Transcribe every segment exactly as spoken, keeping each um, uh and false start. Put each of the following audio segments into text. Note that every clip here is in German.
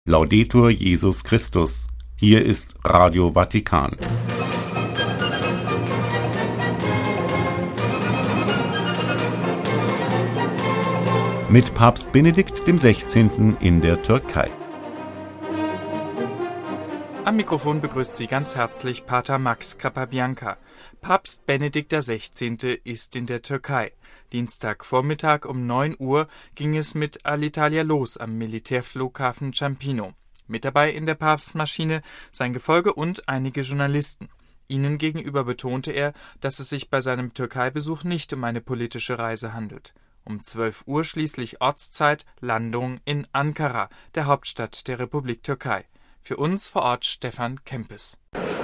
Laudetur Jesus Christus. Hier ist Radio Vatikan. Mit Papst Benedikt der Sechzehnte in der Türkei. Am Mikrofon begrüßt Sie ganz herzlich Pater Max Capabianca. Papst Benedikt der Sechzehnte ist in der Türkei. Dienstagvormittag um neun Uhr ging es mit Alitalia los am Militärflughafen Ciampino. Mit dabei in der Papstmaschine sein Gefolge und einige Journalisten. Ihnen gegenüber betonte er, dass es sich bei seinem Türkeibesuch nicht um eine politische Reise handelt. Um zwölf Uhr schließlich Ortszeit, Landung in Ankara, der Hauptstadt der Republik Türkei. Für uns vor Ort Stefan Kempes.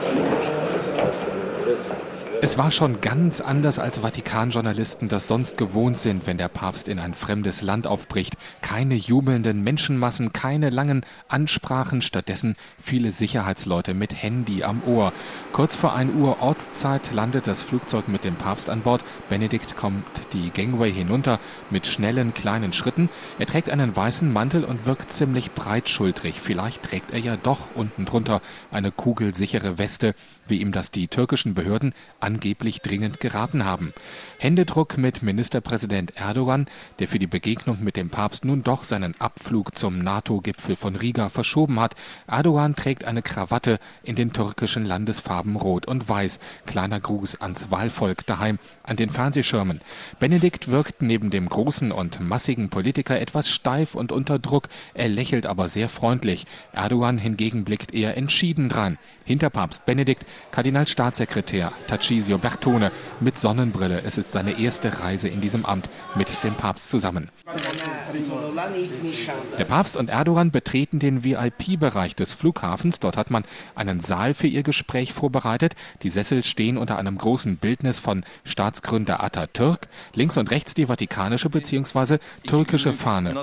Es war schon ganz anders, als Vatikan-Journalisten das sonst gewohnt sind, wenn der Papst in ein fremdes Land aufbricht. Keine jubelnden Menschenmassen, keine langen Ansprachen, stattdessen viele Sicherheitsleute mit Handy am Ohr. Kurz vor ein Uhr Ortszeit landet das Flugzeug mit dem Papst an Bord. Benedikt kommt die Gangway hinunter mit schnellen, kleinen Schritten. Er trägt einen weißen Mantel und wirkt ziemlich breitschultrig. Vielleicht trägt er ja doch unten drunter eine kugelsichere Weste, wie ihm das die türkischen Behörden angeblich dringend geraten haben. Händedruck mit Ministerpräsident Erdogan, der für die Begegnung mit dem Papst nun doch seinen Abflug zum NATO-Gipfel von Riga verschoben hat. Erdogan trägt eine Krawatte in den türkischen Landesfarben Rot und Weiß. Kleiner Gruß ans Wahlvolk daheim an den Fernsehschirmen. Benedikt wirkt neben dem großen und massigen Politiker etwas steif und unter Druck. Er lächelt aber sehr freundlich. Erdogan hingegen blickt eher entschieden dran. Hinter Papst Benedikt Kardinalstaatssekretär Tarcisio Bertone mit Sonnenbrille. Es ist seine erste Reise in diesem Amt mit dem Papst zusammen. Der Papst und Erdogan betreten den V I P-Bereich des Flughafens. Dort hat man einen Saal für ihr Gespräch vorbereitet. Die Sessel stehen unter einem großen Bildnis von Staatsgründer Atatürk. Links und rechts die vatikanische bzw. türkische Fahne.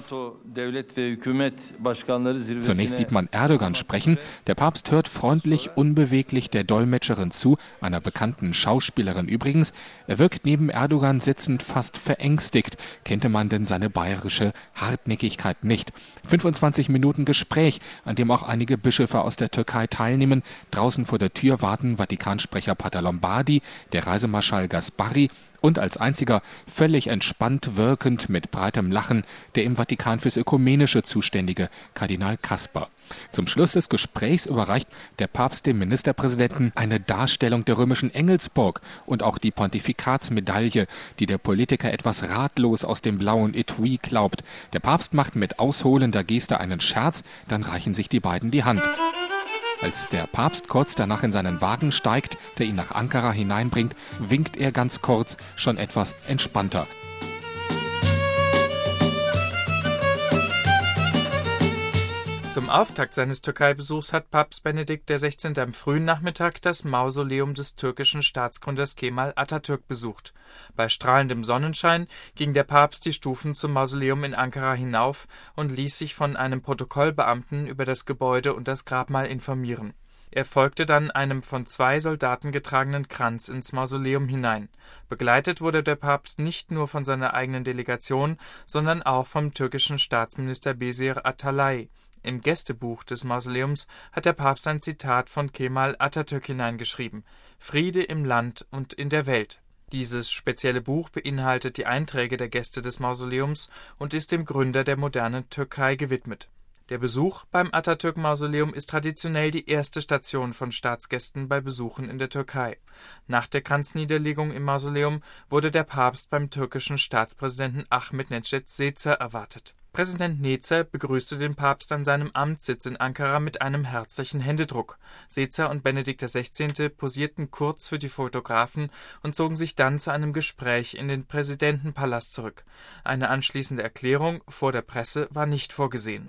Zunächst sieht man Erdogan sprechen. Der Papst hört freundlich, unbeweglich der Dolmetscherin zu, einer bekannten Schauspielerin übrigens. Er wirkt neben Erdogan sitzend fast verängstigt. Kennte man denn seine bayerische Hartnäckigkeit nicht? fünfundzwanzig Minuten Gespräch, an dem auch einige Bischöfe aus der Türkei teilnehmen. Draußen vor der Tür warten Vatikansprecher Pater Lombardi, der Reisemarschall Gasparri und als einziger völlig entspannt wirkend mit breitem Lachen der im Vatikan fürs Ökumenische zuständige Kardinal Kasper. Zum Schluss des Gesprächs überreicht der Papst dem Ministerpräsidenten eine Darstellung der römischen Engelsburg und auch die Pontifikatsmedaille, die der Politiker etwas ratlos aus dem blauen Etui klaubt. Der Papst macht mit ausholender Geste einen Scherz, dann reichen sich die beiden die Hand. Als der Papst kurz danach in seinen Wagen steigt, der ihn nach Ankara hineinbringt, winkt er ganz kurz, schon etwas entspannter. Zum Auftakt seines Türkeibesuchs hat Papst Benedikt der Sechzehnte am frühen Nachmittag das Mausoleum des türkischen Staatsgründers Kemal Atatürk besucht. Bei strahlendem Sonnenschein ging der Papst die Stufen zum Mausoleum in Ankara hinauf und ließ sich von einem Protokollbeamten über das Gebäude und das Grabmal informieren. Er folgte dann einem von zwei Soldaten getragenen Kranz ins Mausoleum hinein. Begleitet wurde der Papst nicht nur von seiner eigenen Delegation, sondern auch vom türkischen Staatsminister Beşir Atalay. Im Gästebuch des Mausoleums hat der Papst ein Zitat von Kemal Atatürk hineingeschrieben: Friede im Land und in der Welt. Dieses spezielle Buch beinhaltet die Einträge der Gäste des Mausoleums und ist dem Gründer der modernen Türkei gewidmet. Der Besuch beim Atatürk-Mausoleum ist traditionell die erste Station von Staatsgästen bei Besuchen in der Türkei. Nach der Kranzniederlegung im Mausoleum wurde der Papst beim türkischen Staatspräsidenten Ahmet Necdet Sezer erwartet. Präsident Nezer begrüßte den Papst an seinem Amtssitz in Ankara mit einem herzlichen Händedruck. Sezer und Benedikt der Sechzehnte posierten kurz für die Fotografen und zogen sich dann zu einem Gespräch in den Präsidentenpalast zurück. Eine anschließende Erklärung vor der Presse war nicht vorgesehen.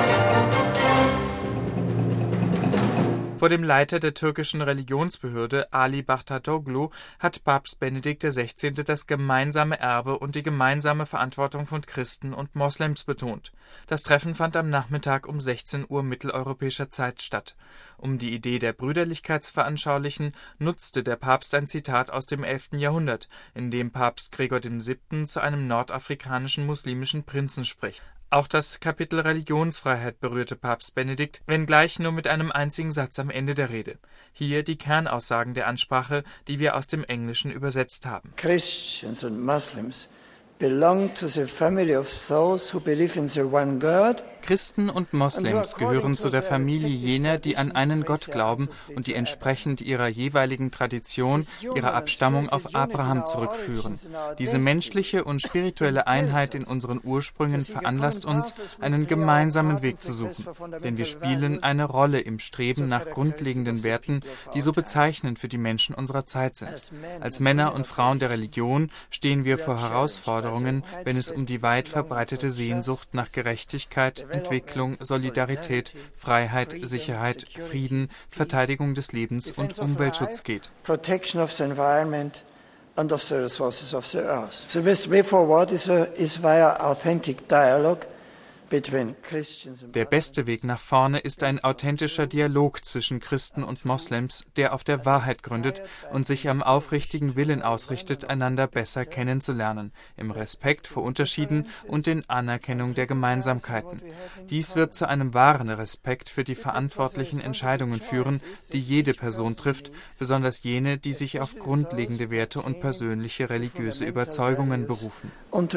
Vor dem Leiter der türkischen Religionsbehörde, Ali Bahtatoglu, hat Papst Benedikt der Sechzehnte das gemeinsame Erbe und die gemeinsame Verantwortung von Christen und Moslems betont. Das Treffen fand am Nachmittag um sechzehn Uhr mitteleuropäischer Zeit statt. Um die Idee der Brüderlichkeit zu veranschaulichen, nutzte der Papst ein Zitat aus dem elften Jahrhundert, in dem Papst Gregor der Siebte zu einem nordafrikanischen muslimischen Prinzen spricht. Auch das Kapitel Religionsfreiheit berührte Papst Benedikt, wenngleich nur mit einem einzigen Satz am Ende der Rede. Hier die Kernaussagen der Ansprache, die wir aus dem Englischen übersetzt haben. Christians and Muslims belong to the family of those who believe in the one God. Christen und Moslems gehören zu der Familie jener, die an einen Gott glauben und die entsprechend ihrer jeweiligen Tradition, ihrer Abstammung auf Abraham zurückführen. Diese menschliche und spirituelle Einheit in unseren Ursprüngen veranlasst uns, einen gemeinsamen Weg zu suchen, denn wir spielen eine Rolle im Streben nach grundlegenden Werten, die so bezeichnend für die Menschen unserer Zeit sind. Als Männer und Frauen der Religion stehen wir vor Herausforderungen, wenn es um die weit verbreitete Sehnsucht nach Gerechtigkeit, Entwicklung, Solidarität, Freiheit, Sicherheit, Frieden, Verteidigung des Lebens und Umweltschutz geht. Protection of the environment and of the resources of the earth. The best way forward is, a, is via authentic dialogue. Der beste Weg nach vorne ist ein authentischer Dialog zwischen Christen und Moslems, der auf der Wahrheit gründet und sich am aufrichtigen Willen ausrichtet, einander besser kennenzulernen, im Respekt vor Unterschieden und in Anerkennung der Gemeinsamkeiten. Dies wird zu einem wahren Respekt für die verantwortlichen Entscheidungen führen, die jede Person trifft, besonders jene, die sich auf grundlegende Werte und persönliche religiöse Überzeugungen berufen.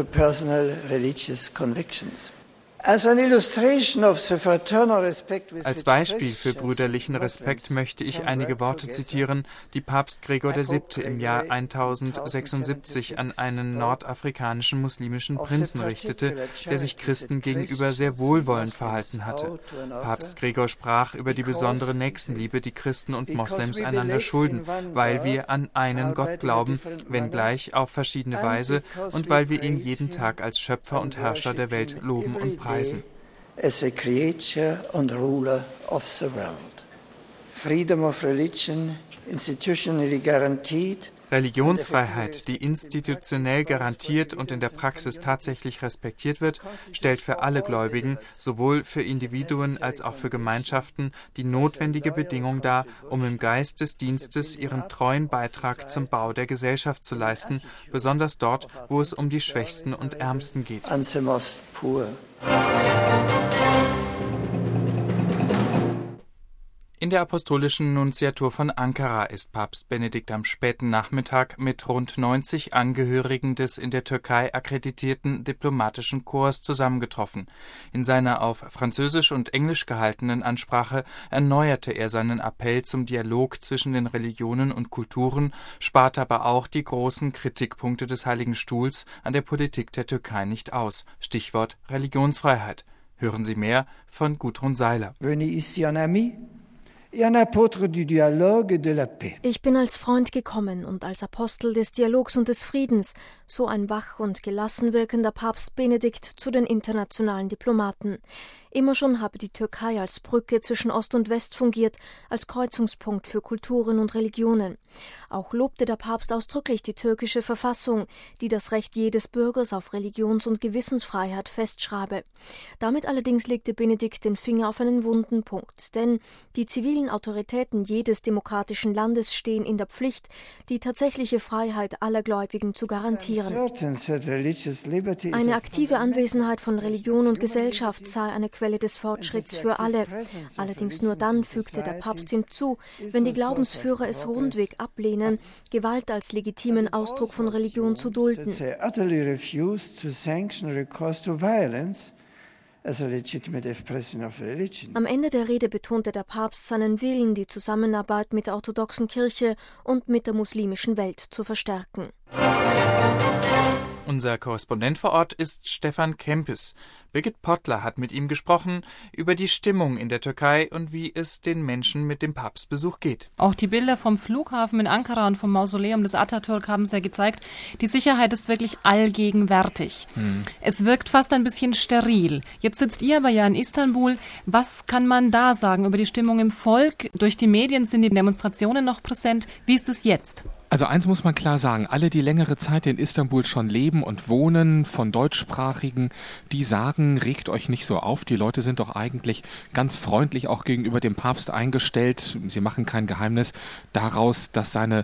Als Beispiel für brüderlichen Respekt möchte ich einige Worte zitieren, die Papst Gregor der Siebte im Jahr tausendsechsundsiebzig an einen nordafrikanischen muslimischen Prinzen richtete, der sich Christen gegenüber sehr wohlwollend verhalten hatte. Papst Gregor sprach über die besondere Nächstenliebe, die Christen und Moslems einander schulden, weil wir an einen Gott glauben, wenngleich auf verschiedene Weise, und weil wir ihn jeden Tag als Schöpfer und Herrscher der Welt loben und preisen. As a creator and ruler of the world. Freedom of religion, institutionally guaranteed. Religionsfreiheit, die institutionell garantiert und in der Praxis tatsächlich respektiert wird, stellt für alle Gläubigen, sowohl für Individuen als auch für Gemeinschaften, die notwendige Bedingung dar, um im Geist des Dienstes ihren treuen Beitrag zum Bau der Gesellschaft zu leisten, besonders dort, wo es um die Schwächsten und Ärmsten geht. In der Apostolischen Nunziatur von Ankara ist Papst Benedikt am späten Nachmittag mit rund neunzig Angehörigen des in der Türkei akkreditierten diplomatischen Korps zusammengetroffen. In seiner auf Französisch und Englisch gehaltenen Ansprache erneuerte er seinen Appell zum Dialog zwischen den Religionen und Kulturen, sparte aber auch die großen Kritikpunkte des Heiligen Stuhls an der Politik der Türkei nicht aus. Stichwort Religionsfreiheit. Hören Sie mehr von Gudrun Seiler. Ich bin als Freund gekommen und als Apostel des Dialogs und des Friedens, so ein wach und gelassen wirkender Papst Benedikt zu den internationalen Diplomaten. Immer schon habe die Türkei als Brücke zwischen Ost und West fungiert, als Kreuzungspunkt für Kulturen und Religionen. Auch lobte der Papst ausdrücklich die türkische Verfassung, die das Recht jedes Bürgers auf Religions- und Gewissensfreiheit festschreibe. Damit allerdings legte Benedikt den Finger auf einen wunden Punkt, denn die zivilen Autoritäten jedes demokratischen Landes stehen in der Pflicht, die tatsächliche Freiheit aller Gläubigen zu garantieren. Eine aktive Anwesenheit von Religion und Gesellschaft sei eine Quelle des Fortschritts für alle. Allerdings nur dann, fügte der Papst hinzu, wenn die Glaubensführer es rundweg ablehnen, Gewalt als legitimen Ausdruck von Religion zu dulden. Am Ende der Rede betonte der Papst seinen Willen, die Zusammenarbeit mit der orthodoxen Kirche und mit der muslimischen Welt zu verstärken. Unser Korrespondent vor Ort ist Stefan Kempis. Birgit Pottler hat mit ihm gesprochen über die Stimmung in der Türkei und wie es den Menschen mit dem Papstbesuch geht. Auch die Bilder vom Flughafen in Ankara und vom Mausoleum des Atatürk haben es ja gezeigt, die Sicherheit ist wirklich allgegenwärtig. Hm. Es wirkt fast ein bisschen steril. Jetzt sitzt ihr aber ja in Istanbul. Was kann man da sagen über die Stimmung im Volk? Durch die Medien sind die Demonstrationen noch präsent. Wie ist es jetzt? Also eins muss man klar sagen, alle, die längere Zeit in Istanbul schon leben und wohnen, von Deutschsprachigen, die sagen, regt euch nicht so auf. Die Leute sind doch eigentlich ganz freundlich auch gegenüber dem Papst eingestellt. Sie machen kein Geheimnis daraus, dass seine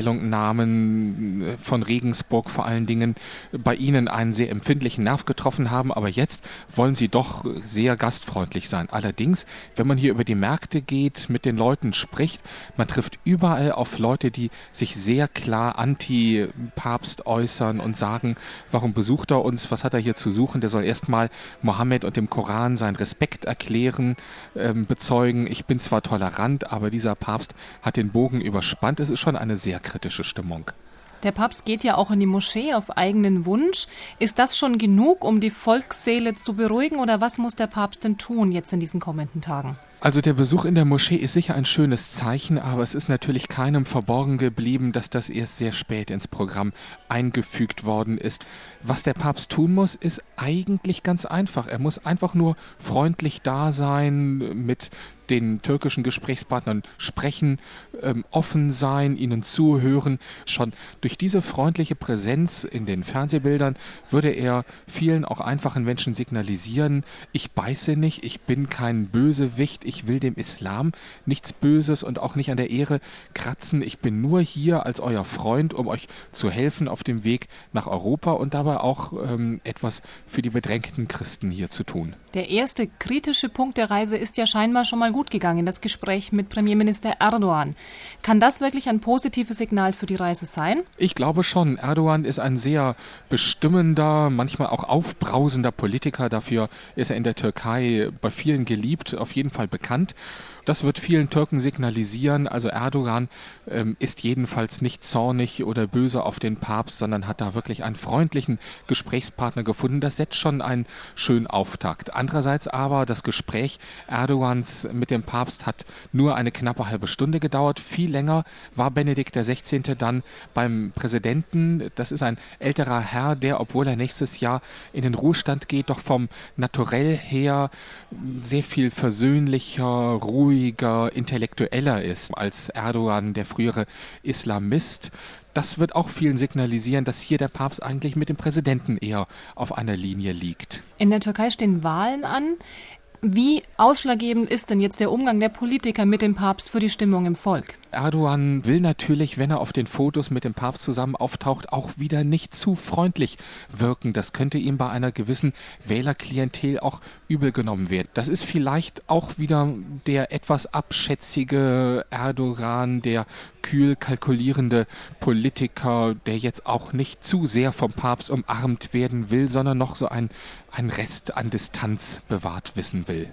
Stellungnahmen von Regensburg vor allen Dingen bei ihnen einen sehr empfindlichen Nerv getroffen haben. Aber jetzt wollen sie doch sehr gastfreundlich sein. Allerdings, wenn man hier über die Märkte geht, mit den Leuten spricht, man trifft überall auf Leute, die sich sehr sehr klar anti-Papst äußern und sagen, warum besucht er uns, was hat er hier zu suchen, der soll erstmal Mohammed und dem Koran seinen Respekt erklären, ähm, bezeugen, ich bin zwar tolerant, aber dieser Papst hat den Bogen überspannt, es ist schon eine sehr kritische Stimmung. Der Papst geht ja auch in die Moschee auf eigenen Wunsch. Ist das schon genug, um die Volksseele zu beruhigen, oder was muss der Papst denn tun jetzt in diesen kommenden Tagen? Also der Besuch in der Moschee ist sicher ein schönes Zeichen, aber es ist natürlich keinem verborgen geblieben, dass das erst sehr spät ins Programm eingefügt worden ist. Was der Papst tun muss, ist eigentlich ganz einfach. Er muss einfach nur freundlich da sein, mit den türkischen Gesprächspartnern sprechen, ähm, offen sein, ihnen zuhören. Schon durch diese freundliche Präsenz in den Fernsehbildern würde er vielen auch einfachen Menschen signalisieren, ich beiße nicht, ich bin kein Bösewicht, ich will dem Islam nichts Böses und auch nicht an der Ehre kratzen. Ich bin nur hier als euer Freund, um euch zu helfen auf dem Weg nach Europa und dabei auch ähm, etwas für die bedrängten Christen hier zu tun. Der erste kritische Punkt der Reise ist ja scheinbar schon mal gut gegangen, das Gespräch mit Premierminister Erdogan. Kann das wirklich ein positives Signal für die Reise sein? Ich glaube schon. Erdogan ist ein sehr bestimmender, manchmal auch aufbrausender Politiker. Dafür ist er in der Türkei bei vielen geliebt, auf jeden Fall bekannt. Das wird vielen Türken signalisieren. Also Erdogan ähm, ist jedenfalls nicht zornig oder böse auf den Papst, sondern hat da wirklich einen freundlichen Gesprächspartner gefunden. Das setzt schon einen schönen Auftakt. Andererseits aber, das Gespräch Erdogans mit dem Papst hat nur eine knappe halbe Stunde gedauert. Viel länger war Benedikt der Sechzehnte dann beim Präsidenten. Das ist ein älterer Herr, der, obwohl er nächstes Jahr in den Ruhestand geht, doch vom Naturell her sehr viel versöhnlicher, ruhiger, intellektueller ist als Erdogan, der frühere Islamist. Das wird auch vielen signalisieren, dass hier der Papst eigentlich mit dem Präsidenten eher auf einer Linie liegt. In der Türkei stehen Wahlen an. Wie ausschlaggebend ist denn jetzt der Umgang der Politiker mit dem Papst für die Stimmung im Volk? Erdogan will natürlich, wenn er auf den Fotos mit dem Papst zusammen auftaucht, auch wieder nicht zu freundlich wirken. Das könnte ihm bei einer gewissen Wählerklientel auch übel genommen werden. Das ist vielleicht auch wieder der etwas abschätzige Erdogan, der kühl kalkulierende Politiker, der jetzt auch nicht zu sehr vom Papst umarmt werden will, sondern noch so ein, ein Rest an Distanz bewahrt wissen will.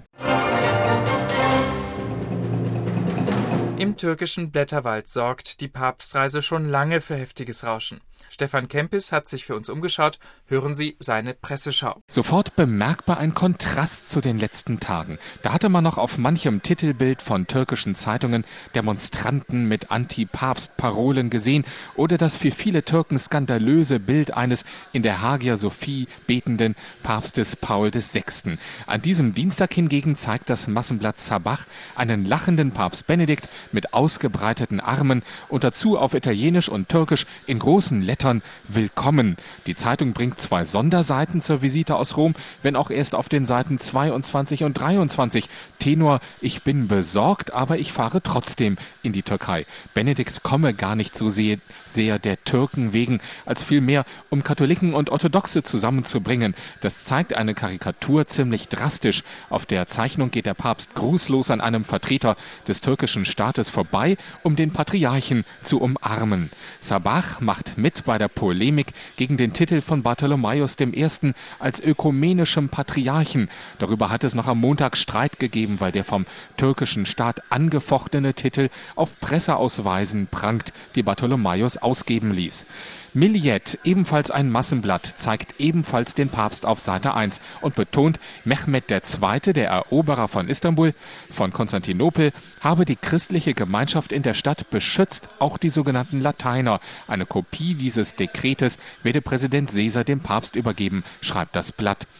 Im türkischen Blätterwald sorgt die Papstreise schon lange für heftiges Rauschen. Stefan Kempis hat sich für uns umgeschaut. Hören Sie seine Presseschau. Sofort bemerkbar ein Kontrast zu den letzten Tagen. Da hatte man noch auf manchem Titelbild von türkischen Zeitungen Demonstranten mit Anti-Papst-Parolen gesehen oder das für viele Türken skandalöse Bild eines in der Hagia Sophie betenden Papstes Paul der Sechste. An diesem Dienstag hingegen zeigt das Massenblatt Sabah einen lachenden Papst Benedikt mit ausgebreiteten Armen und dazu auf Italienisch und Türkisch in großen Lettern Willkommen. Die Zeitung bringt zwei Sonderseiten zur Visite aus Rom, wenn auch erst auf den Seiten zweiundzwanzig und dreiundzwanzig. Tenor, ich bin besorgt, aber ich fahre trotzdem in die Türkei. Benedikt komme gar nicht so sehr, sehr der Türken wegen, als vielmehr um Katholiken und Orthodoxe zusammenzubringen. Das zeigt eine Karikatur ziemlich drastisch. Auf der Zeichnung geht der Papst grußlos an einem Vertreter des türkischen Staates vorbei, um den Patriarchen zu umarmen. Sabah macht mit bei der Polemik gegen den Titel von Bartholomäus der Erste als ökumenischem Patriarchen. Darüber hat es noch am Montag Streit gegeben, weil der vom türkischen Staat angefochtene Titel auf Presseausweisen prangt, die Bartholomäus ausgeben ließ. Milliyet, ebenfalls ein Massenblatt, zeigt ebenfalls den Papst auf Seite eins und betont, Mehmed der Zweite, der Eroberer von Istanbul, von Konstantinopel, habe die christliche Gemeinschaft in der Stadt beschützt, auch die sogenannten Lateiner. Eine Kopie dieses Dekretes werde Präsident Caesar dem Papst übergeben, schreibt das Blatt.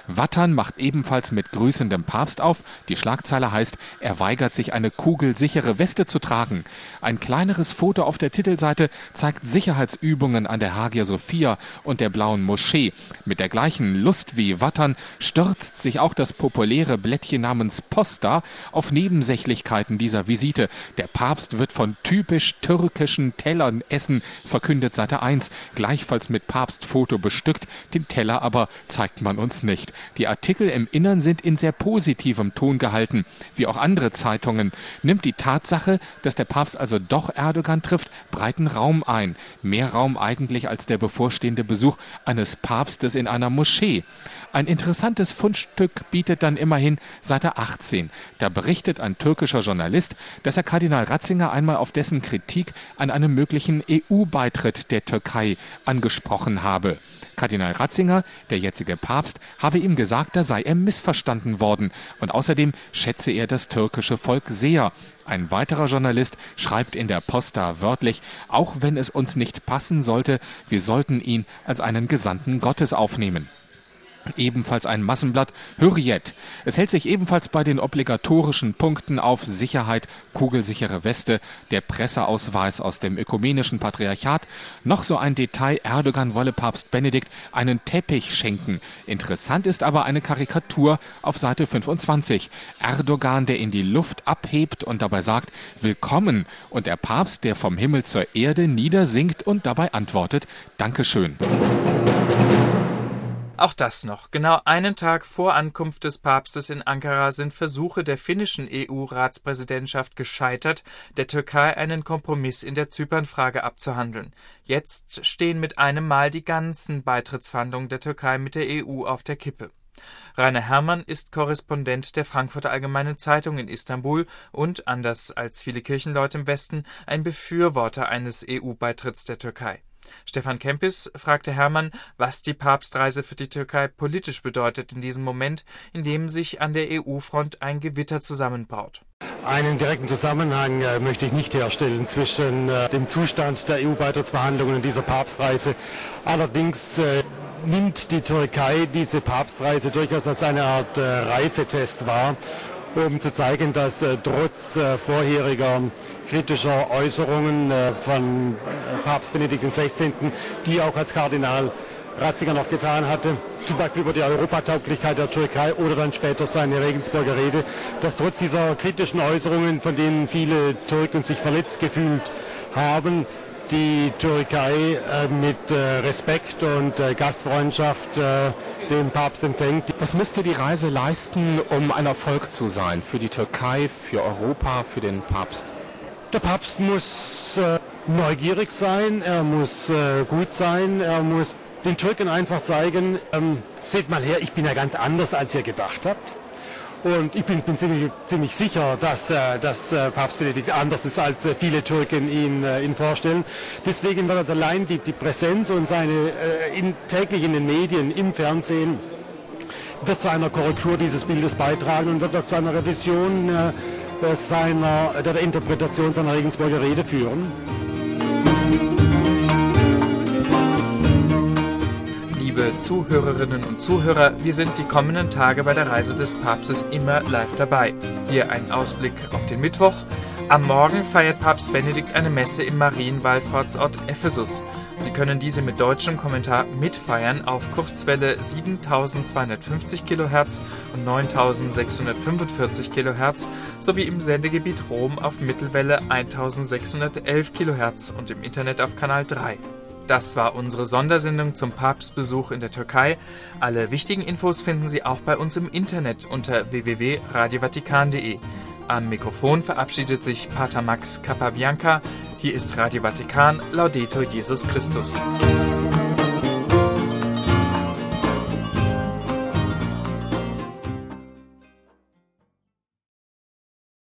Vatan macht ebenfalls mit grüßendem Papst auf. Die Schlagzeile heißt, er weigert sich, eine kugelsichere Weste zu tragen. Ein kleineres Foto auf der Titelseite zeigt Sicherheitsübungen an der Hagia Sophia und der Blauen Moschee. Mit der gleichen Lust wie Vatan stürzt sich auch das populäre Blättchen namens Posta auf Nebensächlichkeiten dieser Visite. Der Papst wird von typisch türkischen Tellern essen, verkündet Seite eins, gleichfalls mit Papstfoto bestückt. Den Teller aber zeigt man uns nicht. Die Artikel im Innern sind in sehr positivem Ton gehalten. Wie auch andere Zeitungen nimmt die Tatsache, dass der Papst also doch Erdogan trifft, breiten Raum ein. Mehr Raum eigentlich als der bevorstehende Besuch eines Papstes in einer Moschee. Ein interessantes Fundstück bietet dann immerhin Seite achtzehn. Da berichtet ein türkischer Journalist, dass er Kardinal Ratzinger einmal auf dessen Kritik an einem möglichen E U-Beitritt der Türkei angesprochen habe. Kardinal Ratzinger, der jetzige Papst, habe ihm gesagt, da sei er missverstanden worden. Und außerdem schätze er das türkische Volk sehr. Ein weiterer Journalist schreibt in der Posta wörtlich, auch wenn es uns nicht passen sollte, wir sollten ihn als einen Gesandten Gottes aufnehmen. Ebenfalls ein Massenblatt, Hürriyet. Es hält sich ebenfalls bei den obligatorischen Punkten auf Sicherheit, kugelsichere Weste, der Presseausweis aus dem ökumenischen Patriarchat. Noch so ein Detail, Erdogan wolle Papst Benedikt einen Teppich schenken. Interessant ist aber eine Karikatur auf Seite fünfundzwanzig. Erdogan, der in die Luft abhebt und dabei sagt, willkommen. Und der Papst, der vom Himmel zur Erde niedersinkt und dabei antwortet, Dankeschön. Auch das noch. Genau einen Tag vor Ankunft des Papstes in Ankara sind Versuche der finnischen E U-Ratspräsidentschaft gescheitert, der Türkei einen Kompromiss in der Zypernfrage abzuhandeln. Jetzt stehen mit einem Mal die ganzen Beitrittsverhandlungen der Türkei mit der E U auf der Kippe. Rainer Herrmann ist Korrespondent der Frankfurter Allgemeinen Zeitung in Istanbul und, anders als viele Kirchenleute im Westen, ein Befürworter eines E U-Beitritts der Türkei. Stefan Kempis fragte Herrmann, was die Papstreise für die Türkei politisch bedeutet in diesem Moment, in dem sich an der E U-Front ein Gewitter zusammenbraut. Einen direkten Zusammenhang äh, möchte ich nicht herstellen zwischen äh, dem Zustand der E U-Beitrittsverhandlungen und dieser Papstreise. Allerdings äh, nimmt die Türkei diese Papstreise durchaus als eine Art äh, Reifetest wahr, um zu zeigen, dass äh, trotz äh, vorheriger kritischer Äußerungen äh, von äh, Papst Benedikt der Sechzehnte., die auch als Kardinal Ratzinger noch getan hatte, zum Beispiel über die Europatauglichkeit der Türkei oder dann später seine Regensburger Rede, dass trotz dieser kritischen Äußerungen, von denen viele Türken sich verletzt gefühlt haben, die Türkei äh, mit äh, Respekt und äh, Gastfreundschaft äh, den Papst empfängt. Was müsste die Reise leisten, um ein Erfolg zu sein für die Türkei, für Europa, für den Papst? Der Papst muss äh, neugierig sein, er muss äh, gut sein, er muss den Türken einfach zeigen, ähm, seht mal her, ich bin ja ganz anders, als ihr gedacht habt. Und ich bin, bin ziemlich, ziemlich sicher, dass, äh, dass äh, Papst Benedikt anders ist, als äh, viele Türken ihn, äh, ihn vorstellen. Deswegen wird also allein die, die Präsenz und seine äh, in, täglich in den Medien, im Fernsehen, wird zu einer Korrektur dieses Bildes beitragen und wird auch zu einer Revision äh, seiner, der, der Interpretation seiner Regensburger Rede führen. Liebe Zuhörerinnen und Zuhörer, wir sind die kommenden Tage bei der Reise des Papstes immer live dabei. Hier ein Ausblick auf den Mittwoch. Am Morgen feiert Papst Benedikt eine Messe im Marienwallfahrtsort Ephesus. Sie können diese mit deutschem Kommentar mitfeiern auf Kurzwelle siebentausendzweihundertfünfzig Kilohertz und neuntausendsechshundertfünfundvierzig Kilohertz sowie im Sendegebiet Rom auf Mittelwelle eintausendsechshundertelf Kilohertz und im Internet auf Kanal drei. Das war unsere Sondersendung zum Papstbesuch in der Türkei. Alle wichtigen Infos finden Sie auch bei uns im Internet unter w w w punkt radio vatikan punkt de. Am Mikrofon verabschiedet sich Pater Max Capabianca. Hier ist Radio Vatikan, Laudetur Jesus Christus.